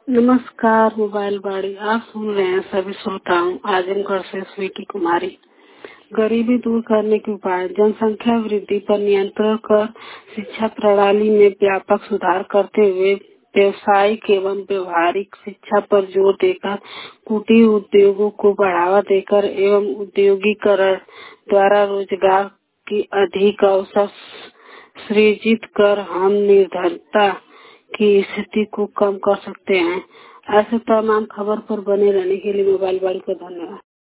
नमस्कार मोबाइल बाड़ी। आप सुन रहे हैं सभी श्रोताओं। आजमगढ़ से स्वीटी कुमारी। गरीबी दूर करने के उपाय। जनसंख्या वृद्धि पर नियंत्रण कर शिक्षा प्रणाली में व्यापक सुधार करते हुए व्यावसायिक एवं व्यवहारिक शिक्षा पर जोर देकर कुटीर उद्योगों को बढ़ावा देकर एवं उद्योगीकरण द्वारा रोजगार की अधिक अवसर सृजित कर हम निर्धनता की स्थिति को कम कर सकते हैं। ऐसे तमाम खबर पर बने रहने के लिए मोबाइल वाली को धन्यवाद।